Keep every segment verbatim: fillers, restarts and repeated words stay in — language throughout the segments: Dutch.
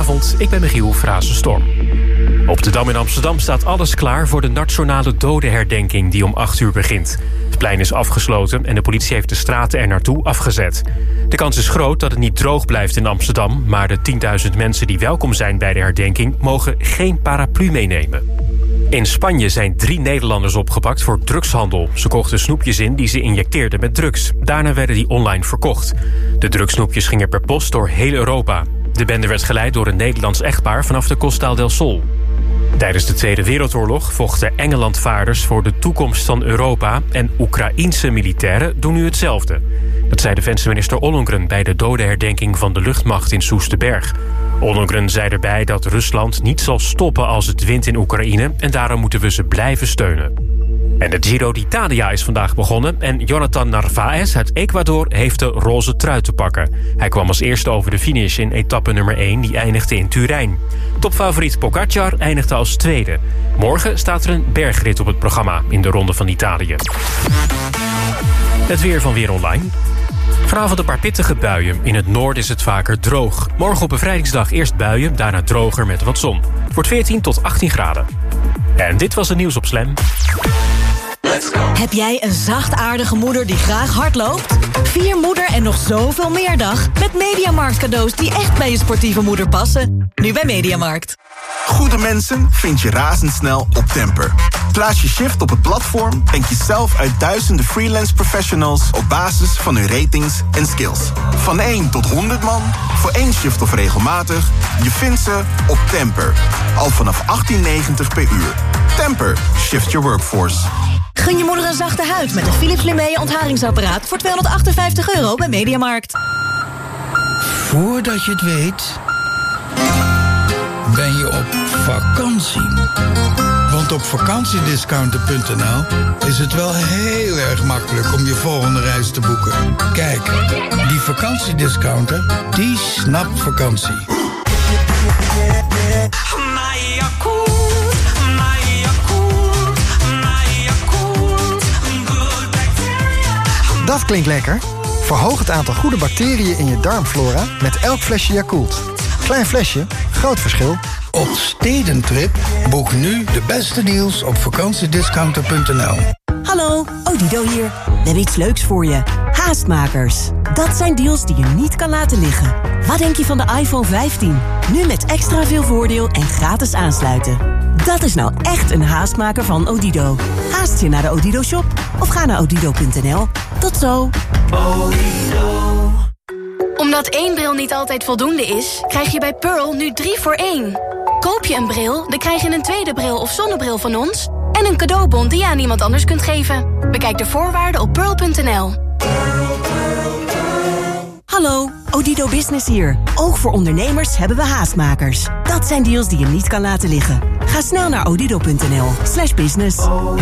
Goedenavond, ik ben Michiel Frazenstorm. Op de Dam in Amsterdam staat alles klaar voor de nationale dodenherdenking die om acht uur begint. Het plein is afgesloten en de politie heeft de straten er naartoe afgezet. De kans is groot dat het niet droog blijft in Amsterdam, maar de tienduizend mensen die welkom zijn bij de herdenking mogen geen paraplu meenemen. In Spanje zijn drie Nederlanders opgepakt voor drugshandel. Ze kochten snoepjes in die ze injecteerden met drugs. Daarna werden die online verkocht. De drugssnoepjes gingen per post door heel Europa. De bende werd geleid door een Nederlands echtpaar vanaf de Costa del Sol. Tijdens de Tweede Wereldoorlog vochten Engelandvaarders voor de toekomst van Europa en Oekraïense militairen doen nu hetzelfde. Dat zei defensieminister Ollongren bij de dodenherdenking van de luchtmacht in Soesterberg. Ollongren zei erbij dat Rusland niet zal stoppen als het wint in Oekraïne en daarom moeten we ze blijven steunen. En de Giro d'Italia is vandaag begonnen en Jonathan Narvaez uit Ecuador heeft de roze trui te pakken. Hij kwam als eerste over de finish in etappe nummer één, die eindigde in Turijn. Topfavoriet Pogacar eindigde als tweede. Morgen staat er een bergrit op het programma in de Ronde van Italië. Het weer van Weer Online. Vanavond een paar pittige buien. In het noorden is het vaker droog. Morgen op bevrijdingsdag eerst buien, daarna droger met wat zon. Het wordt veertien tot achttien graden. En dit was het nieuws op Slam. Heb jij een zachtaardige moeder die graag hardloopt? Vier moeder en nog zoveel meer dag met Mediamarkt cadeaus die echt bij je sportieve moeder passen. Nu bij Mediamarkt. Goede mensen vind je razendsnel op Temper. Plaats je shift op het platform en kies zelf uit duizenden freelance professionals op basis van hun ratings en skills. Van één tot honderd man, voor één shift of regelmatig, je vindt ze op Temper. Al vanaf achttien negentig per uur. Temper, shift your workforce. Gun je moeder een zachte huid met een Philips Lumea ontharingsapparaat voor tweehonderdachtenvijftig euro bij Mediamarkt. Voordat je het weet, ben je op vakantie. Want op vakantiediscounter punt n l is het wel heel erg makkelijk om je volgende reis te boeken. Kijk, die vakantiediscounter, die snapt vakantie. Dat klinkt lekker. Verhoog het aantal goede bacteriën in je darmflora met elk flesje Yakult. Klein flesje, groot verschil. Op Stedentrip boek nu de beste deals op vakantiediscounter punt n l. Hallo, Odido hier. We hebben iets leuks voor je. Haastmakers. Dat zijn deals die je niet kan laten liggen. Wat denk je van de iPhone vijftien? Nu met extra veel voordeel en gratis aansluiten. Dat is nou echt een haastmaker van Odido. Haast je naar de Odido shop of ga naar odido punt n l. Tot zo. Odido. Omdat één bril niet altijd voldoende is, krijg je bij Pearl nu drie voor één. Koop je een bril, dan krijg je een tweede bril of zonnebril van ons en een cadeaubon die je aan iemand anders kunt geven. Bekijk de voorwaarden op pearl punt n l. Hallo, Odido Business hier. Ook voor ondernemers hebben we haastmakers. Dat zijn deals die je niet kan laten liggen. Ga snel naar odido punt n l slash business.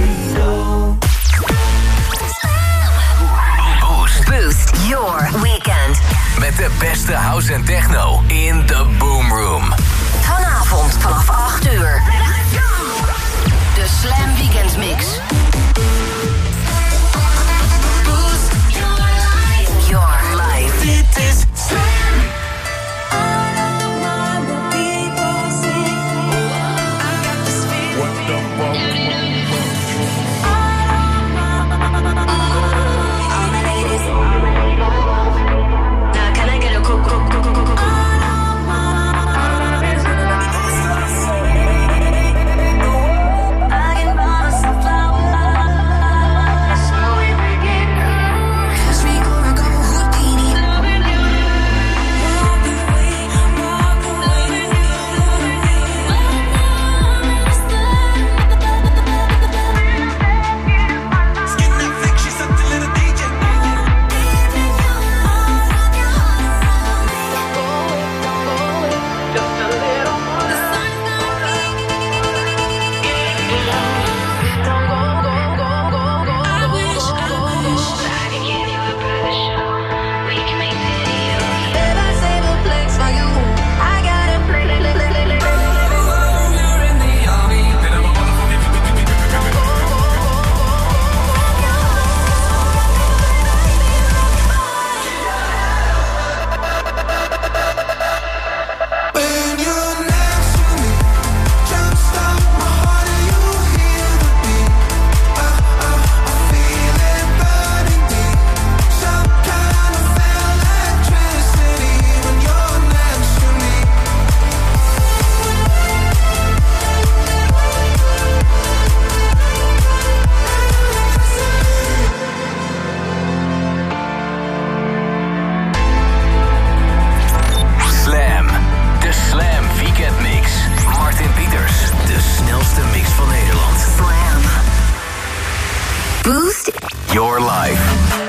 Boost your weekend. Met de beste house en techno in the Boom Room. Vanavond vanaf acht uur. De Slam Weekend Mix. Boost your life. Your life. Dit is Slam. Now can I get a cook, cook, cook, cook, cook? Your Life.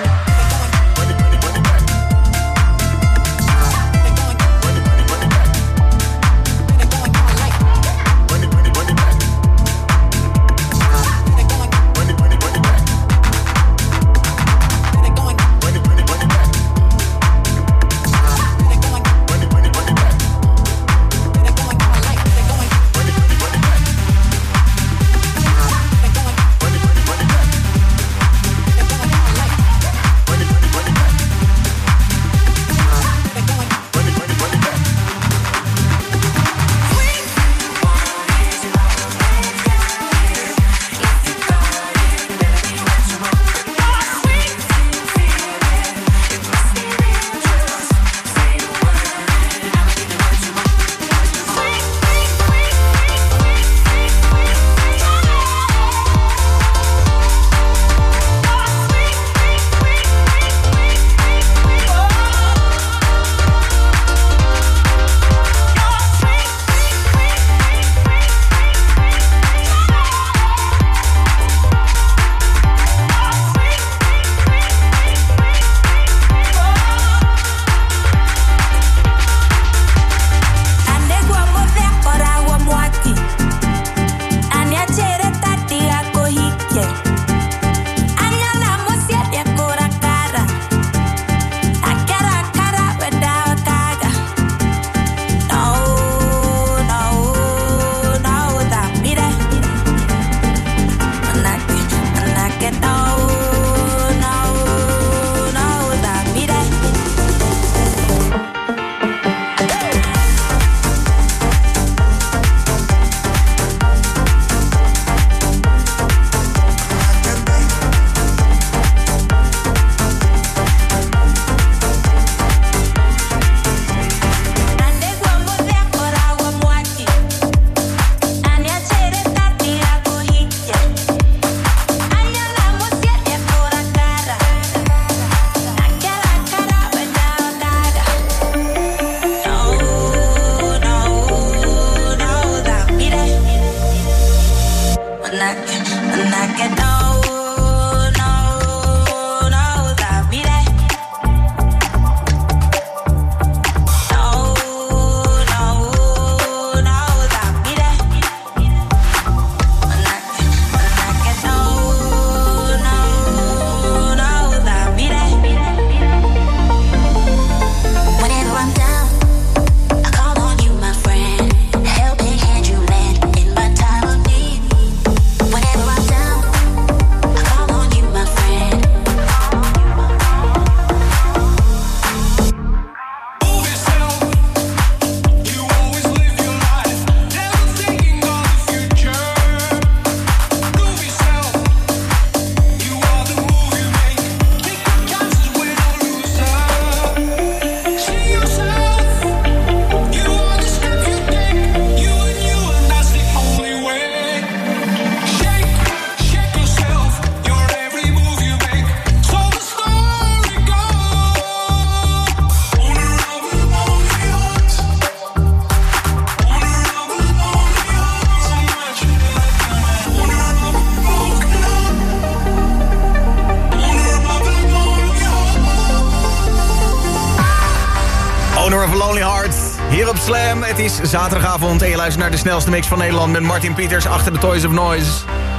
Hier op Slam, het is zaterdagavond en je luistert naar de snelste mix van Nederland met Martin Pieters achter de Toys of Noise.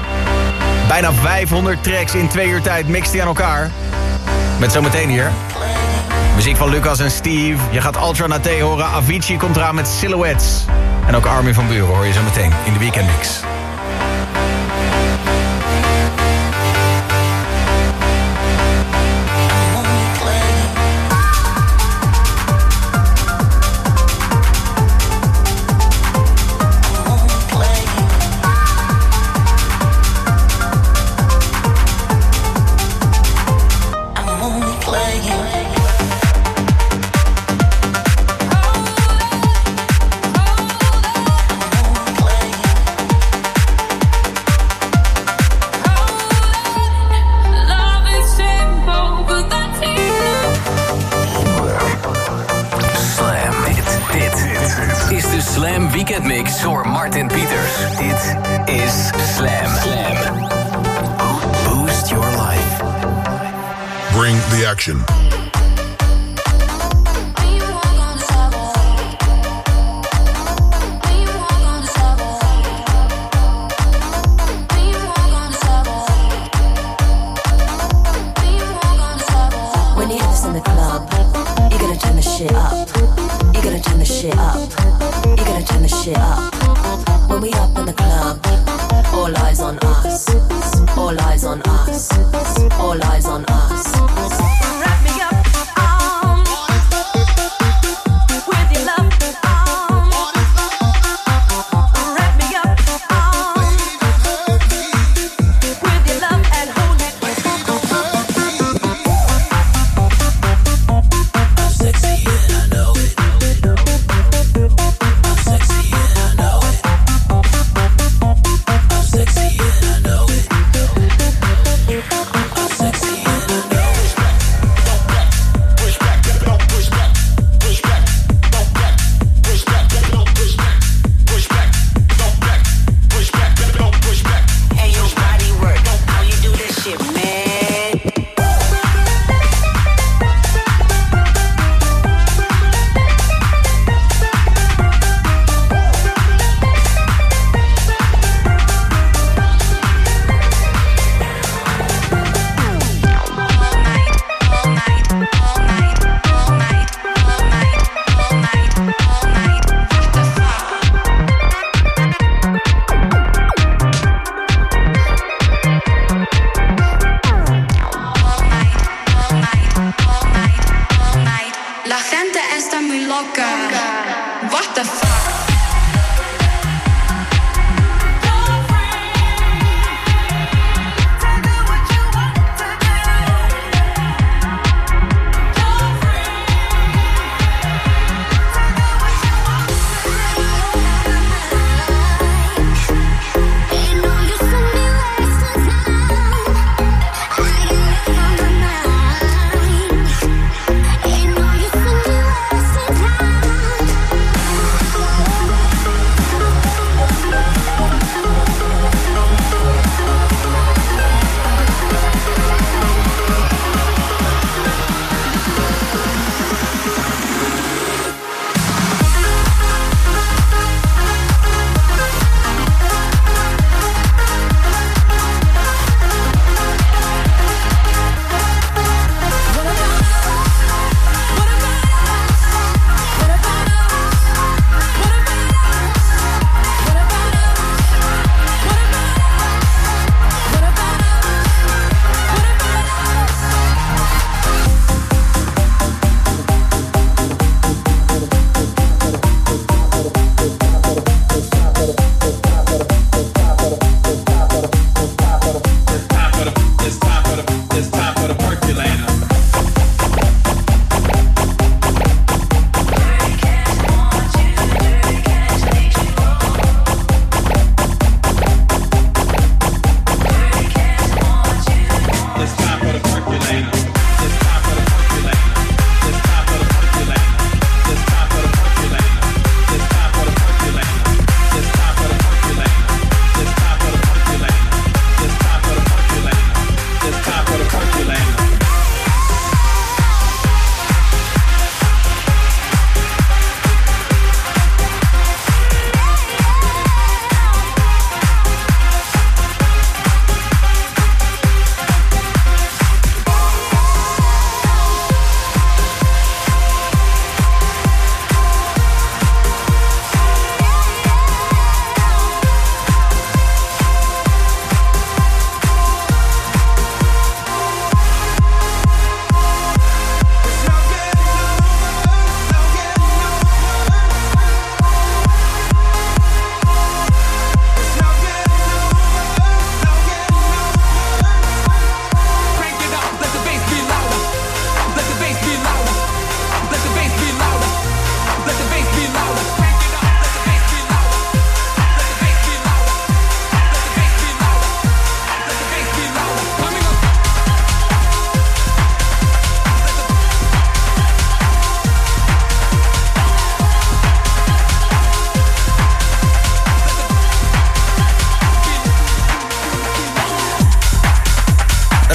Bijna vijfhonderd tracks in twee uur tijd mixt hij aan elkaar. Met zometeen hier muziek van Lucas en Steve. Je gaat Ultra Naté horen, Avicii komt eraan met Silhouettes. En ook Armin van Buuren hoor je zo meteen in de weekendmix. Mix door Martin Pieters. Dit is Slam. Slam. Boost your life. bring the action. Shit up. You gotta turn the shit up. You gotta turn the shit up. When we up in the club, all eyes on us. All eyes on us. All eyes on us. Wrap me up, um, with your love, um, wrap me up, um, with your love and hold it. I'm sexy and I know it. I'm sexy and I know it. I'm sexy and I know it. I'm sexy and I know it.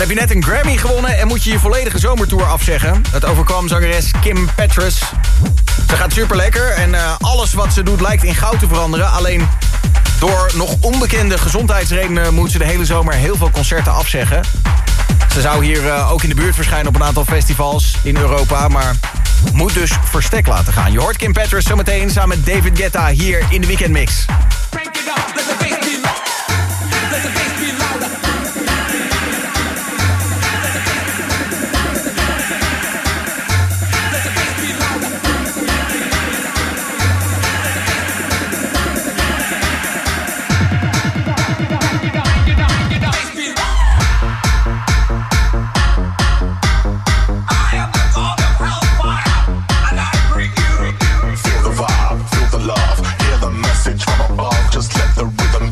heb je net een Grammy gewonnen en moet je je volledige zomertour afzeggen. Het overkwam zangeres Kim Petras. Ze gaat super lekker en uh, alles wat ze doet lijkt in goud te veranderen. Alleen door nog onbekende gezondheidsredenen moet ze de hele zomer heel veel concerten afzeggen. Ze zou hier uh, ook in de buurt verschijnen op een aantal festivals in Europa, maar moet dus verstek laten gaan. Je hoort Kim Petras zometeen samen met David Guetta hier in de Weekendmix. Just let the rhythm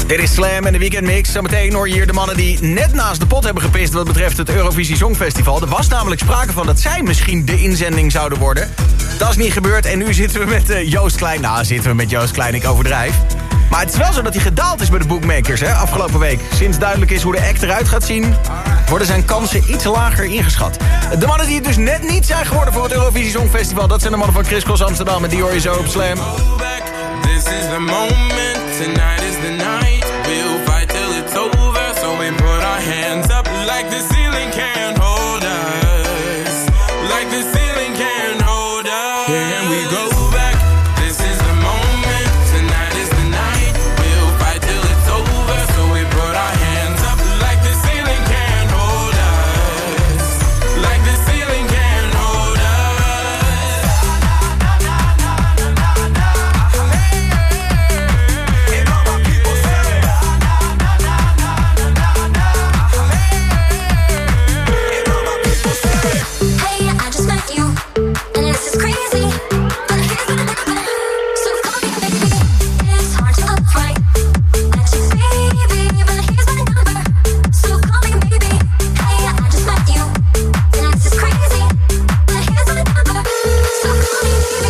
Dit is Slam en de weekendmix. Zometeen hoor je hier de mannen die net naast de pot hebben gepist wat betreft het Eurovisie Songfestival. Er was namelijk sprake van dat zij misschien de inzending zouden worden. Dat is niet gebeurd en nu zitten we met uh, Joost Klein. Nou, zitten we met Joost Klein, ik overdrijf. Maar het is wel zo dat hij gedaald is bij de bookmakers, hè, afgelopen week. Sinds duidelijk is hoe de act eruit gaat zien, worden zijn kansen iets lager ingeschat. De mannen die het dus net niet zijn geworden voor het Eurovisie Songfestival, dat zijn de mannen van Chris Cross Amsterdam en die hoor je zo op Slam. This is the moment, tonight is the night. We'll fight till it's over, so we put our hands up like the ceiling can't hold us. Like the ceiling can't hold us. Can we go back? This is the moment, tonight is the night. We'll fight till it's over, so we put our hands up like the ceiling can't hold us. Like the ceiling can't hold us. Hey, I just met you, and this is crazy. But here's what happened. So call me baby. It's hard to upright. Let you baby, but here's my number. So call me baby. Hey, I just met you, and this is crazy. But here's my number. So call me baby.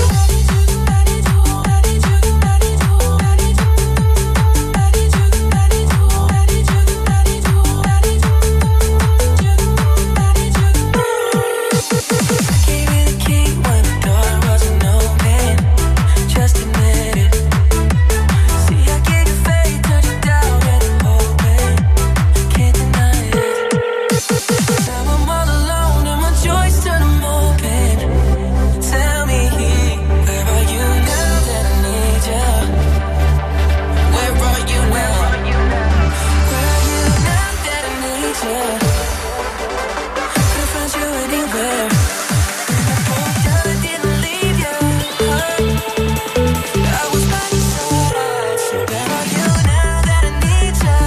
Gave you the key when the door wasn't open. Just admit it. See, I gave you faith, turned you down when I'm hoping. Can't deny it. Now I'm all alone and my joys turn them open. Tell me, where are you now that I need you? Where are you now? Where are you now that I need you? Could've found you anywhere. I didn't leave you. I was by your side. So where are you now that I need you?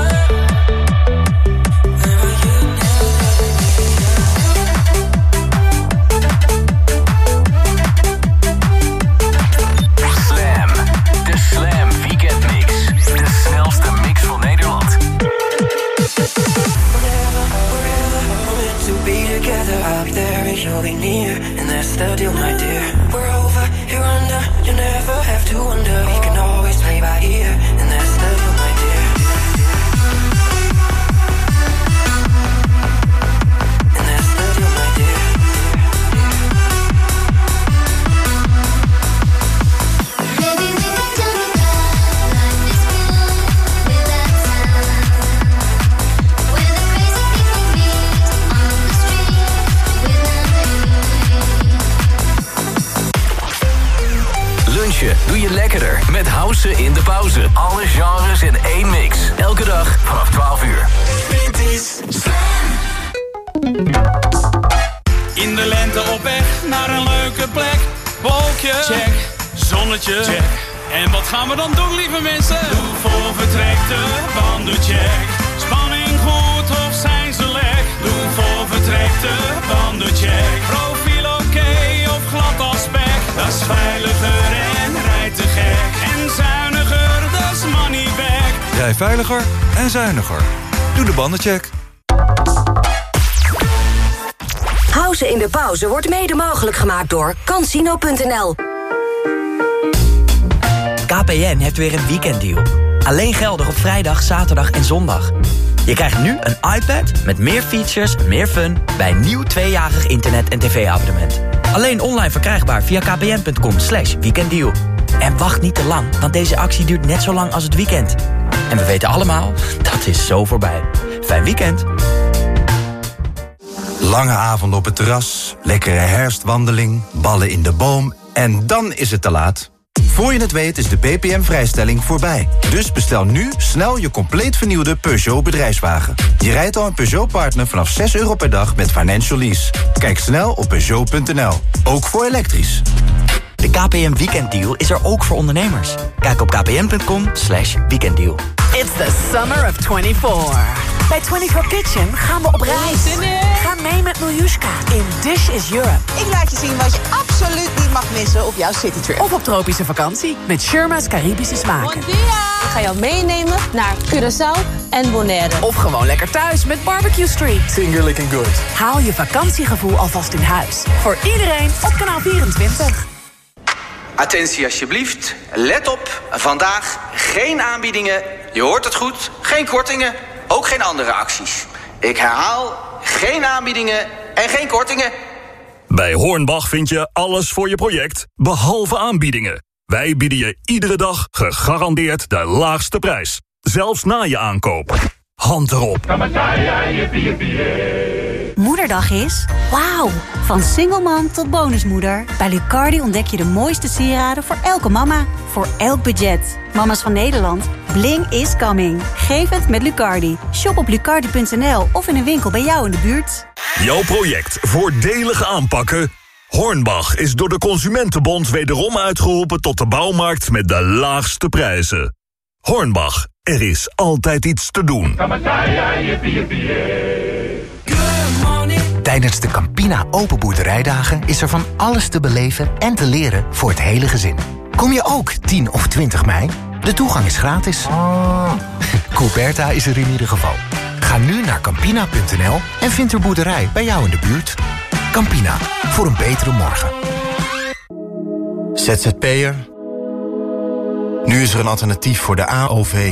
Where are you now Slam, de Slam Weekend Mix. De snelste mix van Nederland. Whenever, wherever we're meant to be together, I'll be there and you'll be near, and that's the deal, my dear. We're over, here under, you never have to wonder. We can always play by ear, and that's the deal, my dear. And that's the deal, my dear. Maybe we can talk about life is good without sound. Where the crazy people meet on the street with Lunchen doe je lekkerder met House in de pauze. Alle genres in één mix. Elke dag vanaf twaalf uur. In de lente op weg naar een leuke plek. Wolkje, check. Zonnetje, check. En wat gaan we dan doen, lieve mensen? Doe voor vertrekte bandencheck. Spanning goed of zijn ze lek? Doe voor vertrekte bandencheck. Profiel oké of glad als spek? Dat is veiliger en rijdt te gek. En zuiniger, dat is money back. Rij veiliger en zuiniger. Doe de bandencheck. House in de pauze wordt mede mogelijk gemaakt door Cansino punt n l. K P N heeft weer een weekenddeal. Alleen geldig op vrijdag, zaterdag en zondag. Je krijgt nu een iPad met meer features, meer fun bij een nieuw tweejarig internet- en tv-abonnement. Alleen online verkrijgbaar via kpn punt com slash weekenddeal. En wacht niet te lang, want deze actie duurt net zo lang als het weekend. En we weten allemaal, dat is zo voorbij. Fijn weekend. Lange avond op het terras, lekkere herfstwandeling, ballen in de boom en dan is het te laat. Voor je het weet is de B P M-vrijstelling voorbij. Dus bestel nu snel je compleet vernieuwde Peugeot bedrijfswagen. Je rijdt al een Peugeot Partner vanaf zes euro per dag met financial lease. Kijk snel op Peugeot punt n l. Ook voor elektrisch. De K P N weekenddeal is er ook voor ondernemers. Kijk op kpn punt com slash weekenddeal. It's the summer of twenty-four. Bij twenty-four Kitchen gaan we op reis. Ga mee met Miljuska in Dish is Europe. Ik laat je zien wat je absoluut niet mag missen op jouw citytrip. Of op tropische vakantie met Sherma's Caribische smaken. Ik ga jou meenemen naar Curaçao en Bonaire. Of gewoon lekker thuis met Barbecue Street. Fingerlicking good. Haal je vakantiegevoel alvast in huis. Voor iedereen op kanaal vierentwintig. Attentie alsjeblieft. Let op. Vandaag geen aanbiedingen. Je hoort het goed. Geen kortingen. Ook geen andere acties. Ik herhaal. Geen aanbiedingen en geen kortingen. Bij Hornbach vind je alles voor je project, behalve aanbiedingen. Wij bieden je iedere dag gegarandeerd de laagste prijs. Zelfs na je aankoop. Hand erop. Moederdag is wauw. Van singelmam tot bonusmoeder. Bij Lucardi ontdek je de mooiste sieraden voor elke mama. Voor elk budget. Mama's van Nederland. Bling is coming. Geef het met Lucardi. Shop op lucardi punt n l of in een winkel bij jou in de buurt. Jouw project voordelig aanpakken? Hornbach is door de Consumentenbond wederom uitgeroepen tot de bouwmarkt met de laagste prijzen. Hornbach, er is altijd iets te doen. Tijdens de Campina Open Boerderijdagen is er van alles te beleven en te leren voor het hele gezin. Kom je ook tien of twintig mei? De toegang is gratis. Coolberta is er in ieder geval. Ga nu naar campina punt n l en vind er boerderij bij jou in de buurt. Campina, voor een betere morgen. Z Z P'er. Nu is er een alternatief voor de A O V.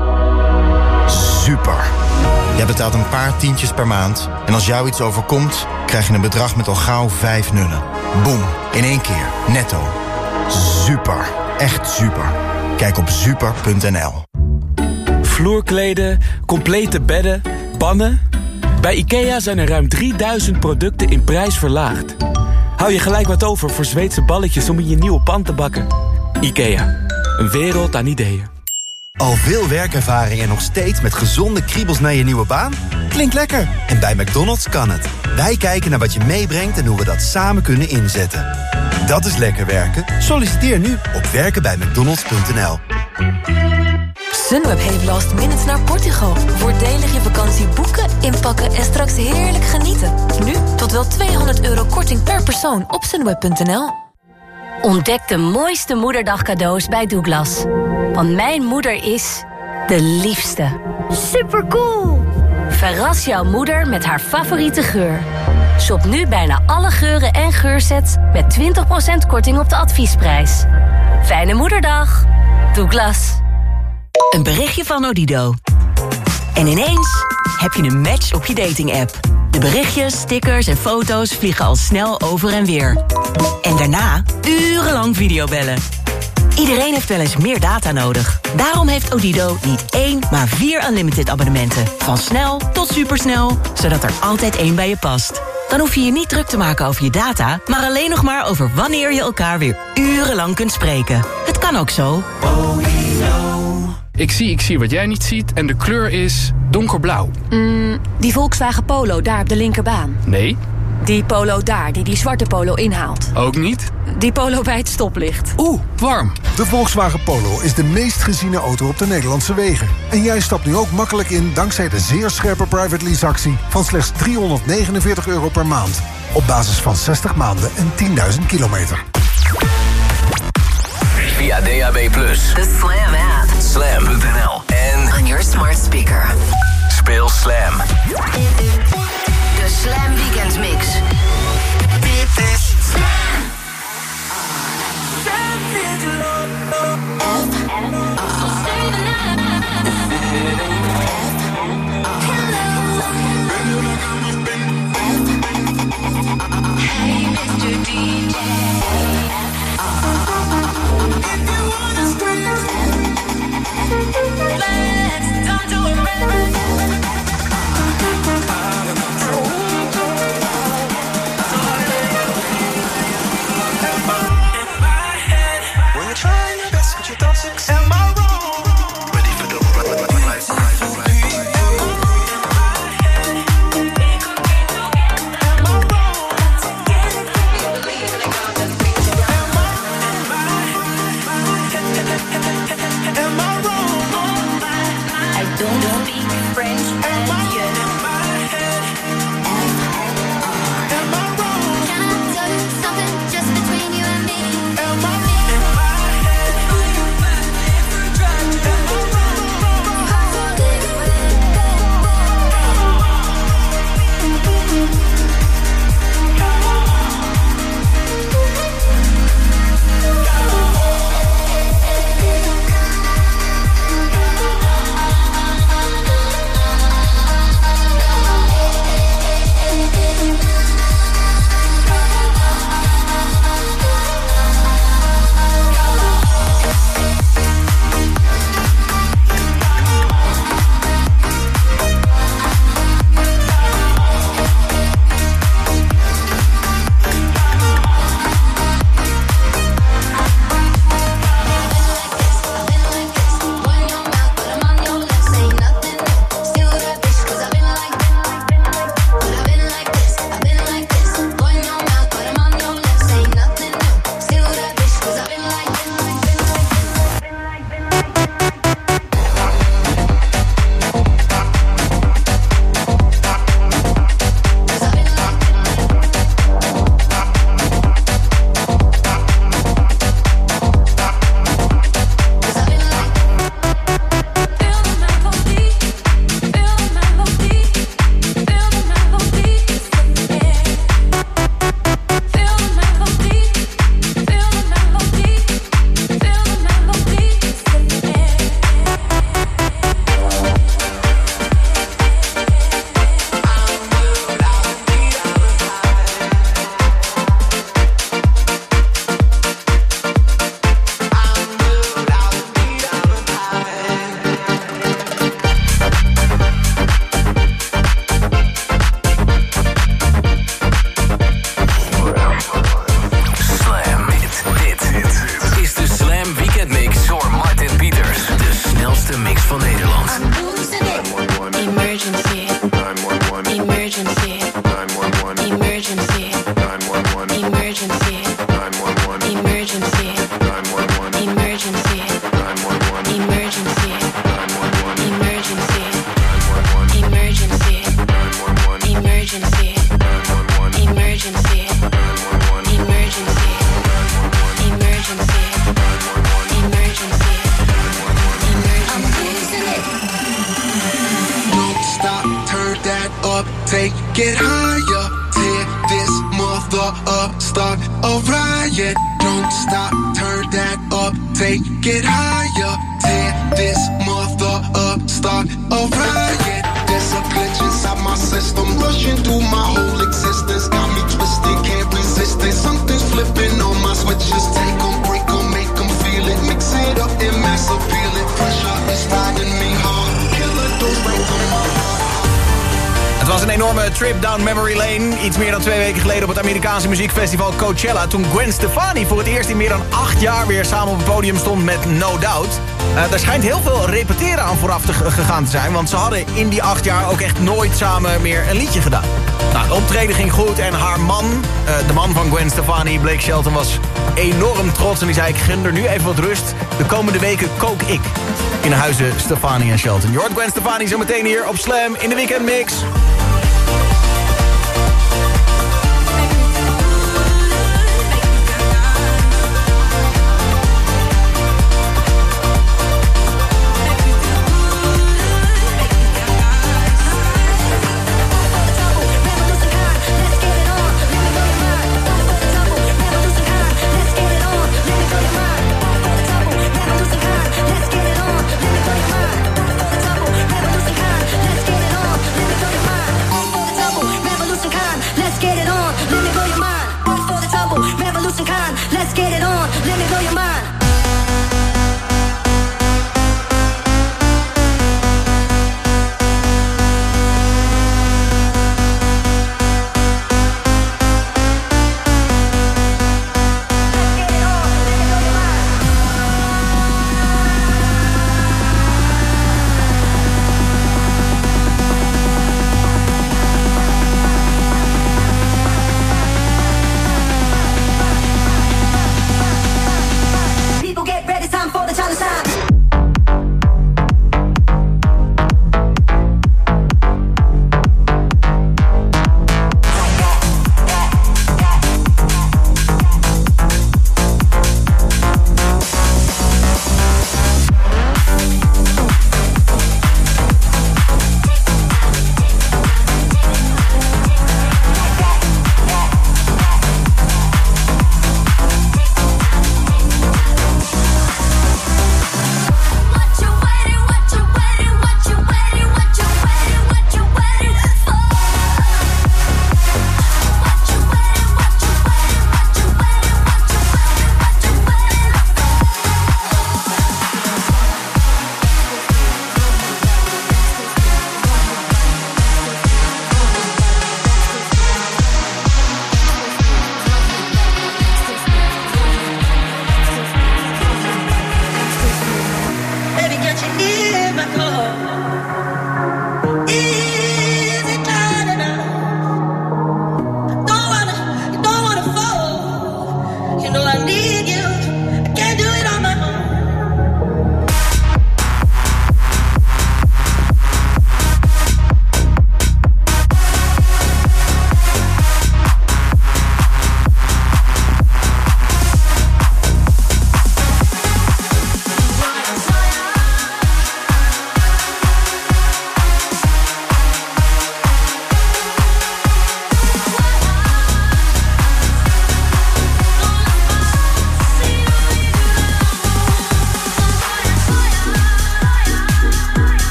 Super. Jij betaalt een paar tientjes per maand. En als jou iets overkomt, krijg je een bedrag met al gauw vijf nullen. Boom, in één keer, netto. Super, echt super. Kijk op super punt n l. Vloerkleden, complete bedden, pannen. Bij IKEA zijn er ruim drieduizend producten in prijs verlaagd. Hou je gelijk wat over voor Zweedse balletjes om in je nieuwe pan te bakken. IKEA, een wereld aan ideeën. Al veel werkervaring en nog steeds met gezonde kriebels naar je nieuwe baan? Klinkt lekker. En bij McDonald's kan het. Wij kijken naar wat je meebrengt en hoe we dat samen kunnen inzetten. Dat is lekker werken. Solliciteer nu op werken bij mcdonalds punt n l. Sunweb heeft last minutes naar Portugal. Voordelig je vakantie boeken, inpakken en straks heerlijk genieten. Nu tot wel tweehonderd euro korting per persoon op sunweb punt n l. Ontdek de mooiste moederdag cadeaus bij Douglas. Want mijn moeder is de liefste. Supercool! Verras jouw moeder met haar favoriete geur. Shop nu bijna alle geuren en geursets met twintig procent korting op de adviesprijs. Fijne moederdag. Douglas. Een berichtje van Odido. En ineens heb je een match op je dating-app. De berichtjes, stickers en foto's vliegen al snel over en weer. En daarna urenlang videobellen. Iedereen heeft wel eens meer data nodig. Daarom heeft Odido niet één, maar vier unlimited abonnementen. Van snel tot supersnel, zodat er altijd één bij je past. Dan hoef je je niet druk te maken over je data, maar alleen nog maar over wanneer je elkaar weer urenlang kunt spreken. Het kan ook zo. Ik zie, ik zie wat jij niet ziet en de kleur is donkerblauw. Mm, die Volkswagen Polo daar op de linkerbaan. Nee. Die Polo daar, die die zwarte Polo inhaalt. Ook niet. Die Polo bij het stoplicht. Oeh, warm. De Volkswagen Polo is de meest geziene auto op de Nederlandse wegen. En jij stapt nu ook makkelijk in dankzij de zeer scherpe private lease actie van slechts driehonderdnegenenveertig euro per maand. Op basis van zestig maanden en tienduizend kilometer. Via D A B plus, The Slam app. slam punt n l en On your smart speaker. speel Slam. De Slam Weekend Mix. Dit is Slam. Hey, mister D J. Let's don't do it right. French and you. Trip down memory lane. Iets meer dan twee weken geleden op het Amerikaanse muziekfestival Coachella. Toen Gwen Stefani voor het eerst in meer dan acht jaar weer samen op het podium stond met No Doubt. Uh, daar schijnt heel veel repeteren aan vooraf te, gegaan te zijn. Want ze hadden in die acht jaar ook echt nooit samen meer een liedje gedaan. Nou, de optreden ging goed en haar man, uh, de man van Gwen Stefani, Blake Shelton, was enorm trots. En die zei, ik gun er nu even wat rust. De komende weken kook ik in huizen Stefani en Shelton. Je hoort Gwen Stefani zo meteen hier op Slam in de weekendmix.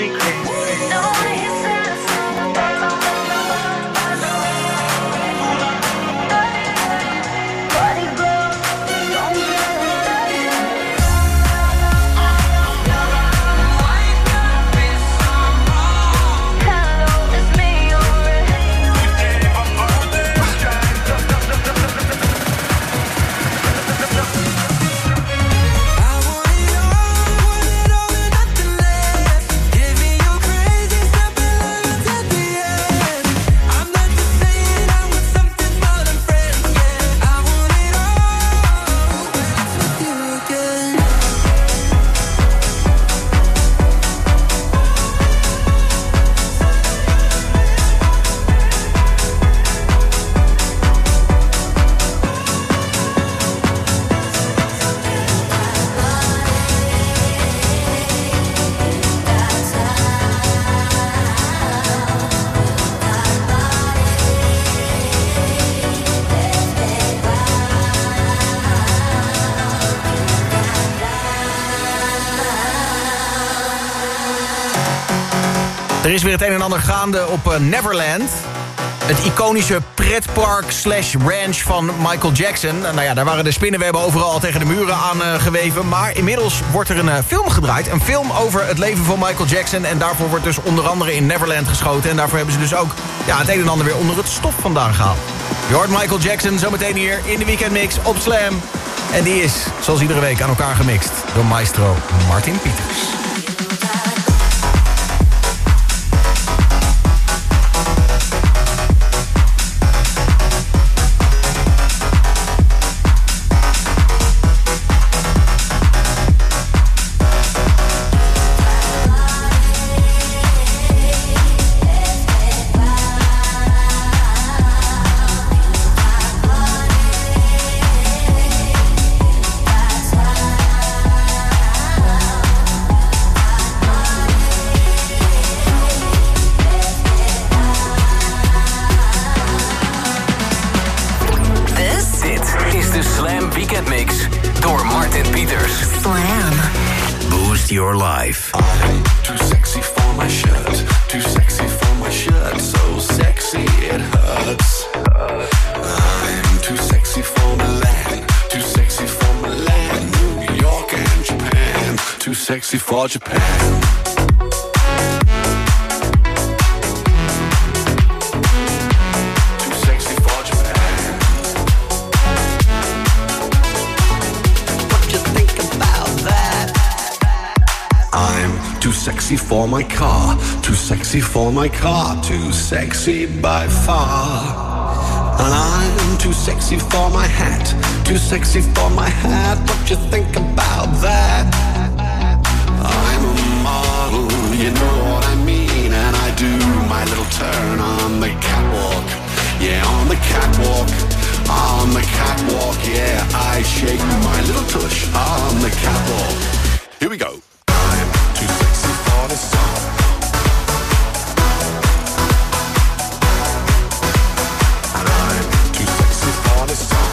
Er is weer het een en ander gaande op uh, Neverland. Het iconische pretpark slash ranch van Michael Jackson. Nou ja, daar waren de spinnenwebben overal al tegen de muren aan uh, geweven. Maar inmiddels wordt er een uh, film gedraaid. Een film over het leven van Michael Jackson. En daarvoor wordt dus onder andere in Neverland geschoten. En daarvoor hebben ze dus ook ja, het een en ander weer onder het stof vandaan gehaald. Je hoort Michael Jackson zometeen hier in de weekendmix op Slam. En die is, zoals iedere week, aan elkaar gemixt door maestro Martin Pieters. Your life. I'm too sexy for my shirt, too sexy for my shirt, so sexy it hurts. I'm too sexy for Milan, too sexy for Milan, New York and Japan, too sexy for Japan. Too sexy for my car, too sexy for my car, too sexy by far. And I'm too sexy for my hat, too sexy for my hat. What you think about that? I'm a model, you know what I mean. And I do my little turn on the catwalk. Yeah, on the catwalk, on the catwalk. Yeah, I shake my little tush on the catwalk. Here we go. For the song. And I'm too sexy for the song.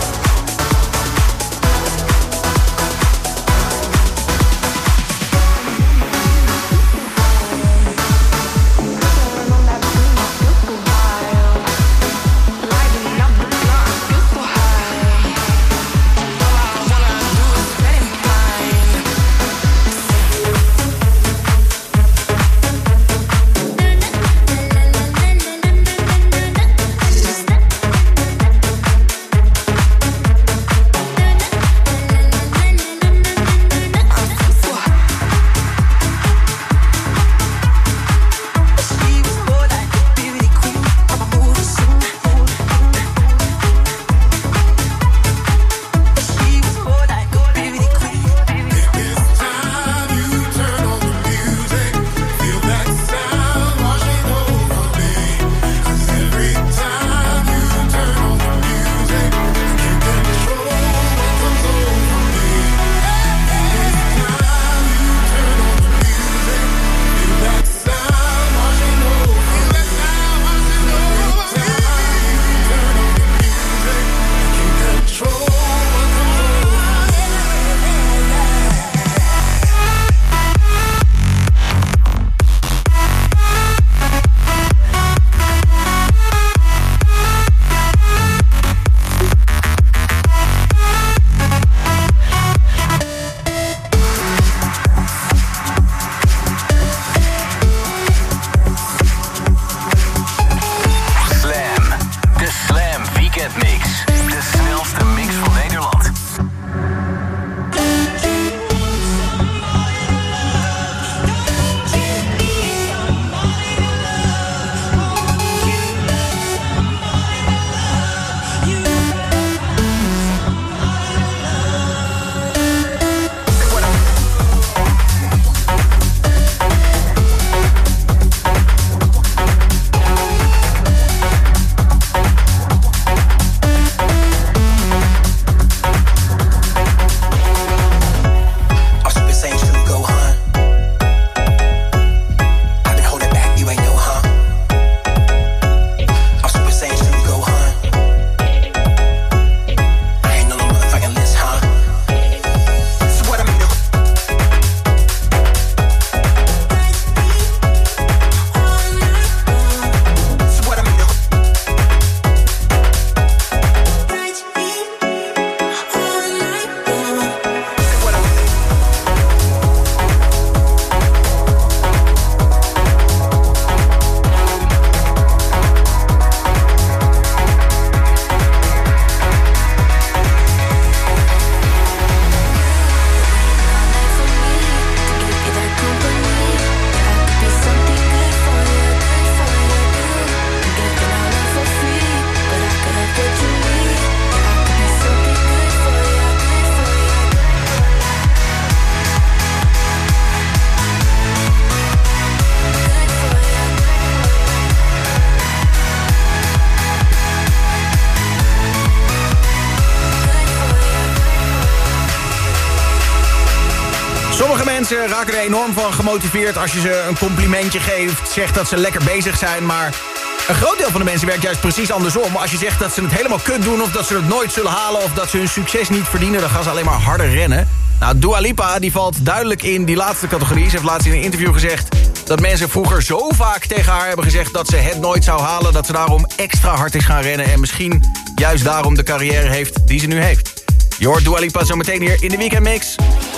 Sommige mensen raken er enorm van gemotiveerd als je ze een complimentje geeft, zegt dat ze lekker bezig zijn, maar een groot deel van de mensen werkt juist precies andersom. Als je zegt dat ze het helemaal kut doen of dat ze het nooit zullen halen of dat ze hun succes niet verdienen, dan gaan ze alleen maar harder rennen. Nou, Dua Lipa die valt duidelijk in die laatste categorie. Ze heeft laatst in een interview gezegd dat mensen vroeger zo vaak tegen haar hebben gezegd dat ze het nooit zou halen, dat ze daarom extra hard is gaan rennen en misschien juist daarom de carrière heeft die ze nu heeft. Je hoort Dua Lipa zo meteen hier in de Weekendmix.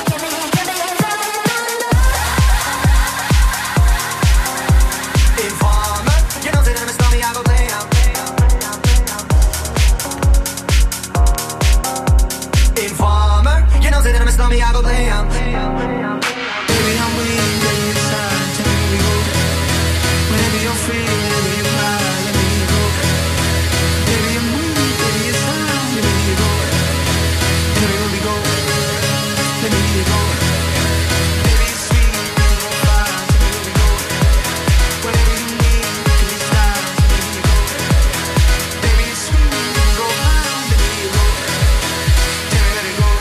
Me, I go down. Baby, I'm weak, baby, inside. Tell me we go. Whenever you're free, whenever you cry, let me go. Baby, I'm weak, baby, inside. Let me go. Tell me where we go. Let me go. Baby, it's sweet, baby, you're fine. Tell me where we go. Whatever you need, baby, style. Let me go. Baby, it's sweet, baby, go fine. Let me go. Tell me where to go.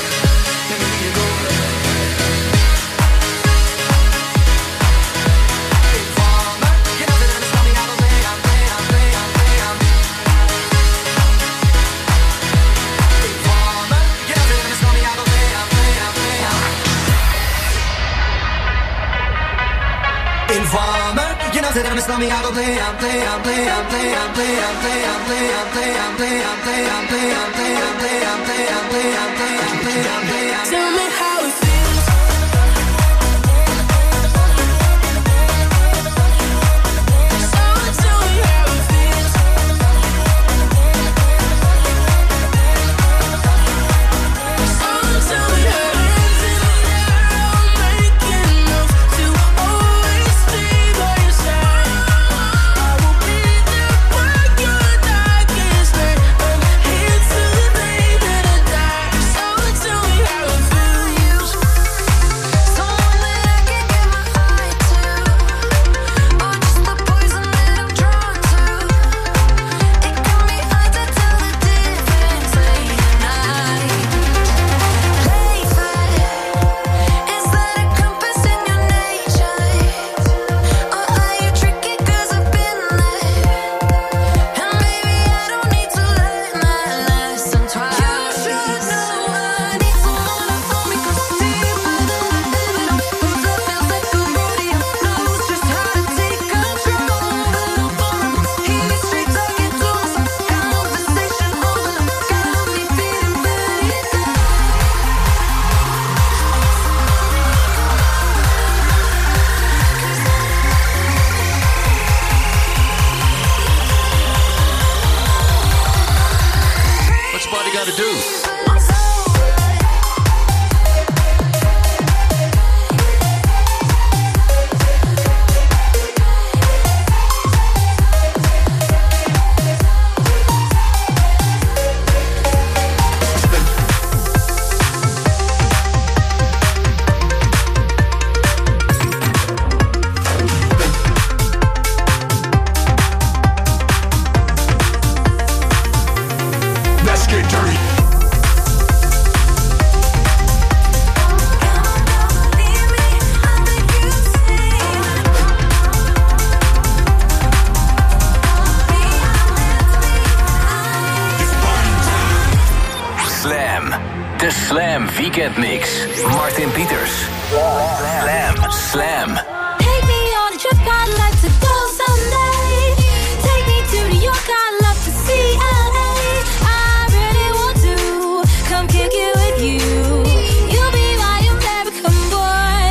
Tell me I go play, I'm play, I'm play, I'm play, I'm play, I'm play, I'm play, I'm play, I'm play, I'm play, I'm play, I'm play, I'm play, I'm play, I'm play, I'm play, I'm play, I'm play, I'm play. Tell me how it feels. So tell me how it feels. So tell me how it feels. Making enough to always stay by your side. De Slam Weekend Mix. Martin Pieters. Slam. Slam. Take me on a trip, I'd like to go someday. Take me to New York, I'd love to see L A. I really want to come kick it with you. You'll be my American boy.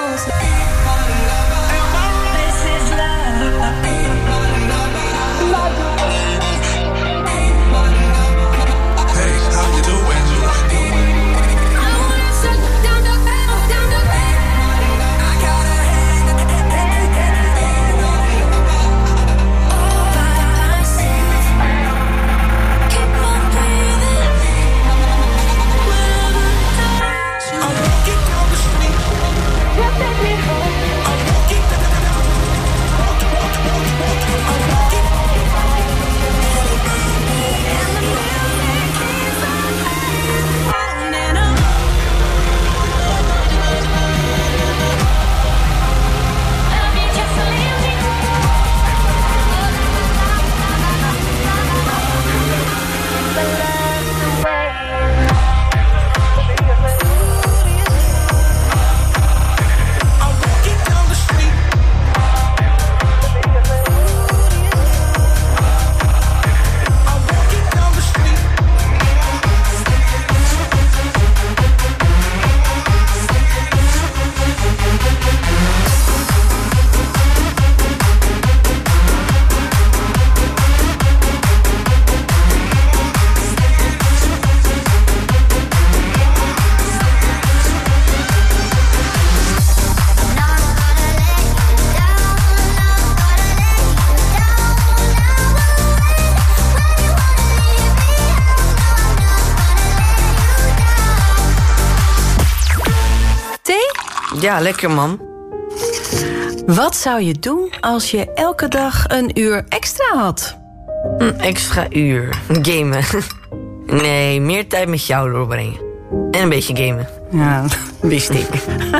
Ja, lekker, man. Wat zou je doen als je elke dag een uur extra had? Een extra uur. Gamen. Nee, meer tijd met jou doorbrengen. En een beetje gamen. Ja, wist ik.